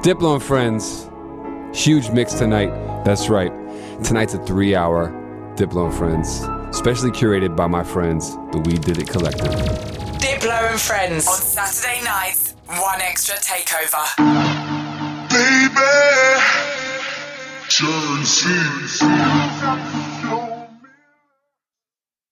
Diplo and Friends, huge mix tonight. That's right. Tonight's a 3-hour Diplo and Friends, specially curated by my friends, the We Did It Collective. Diplo and Friends on Saturday nights. One Extra Takeover. Baby, turn scenes.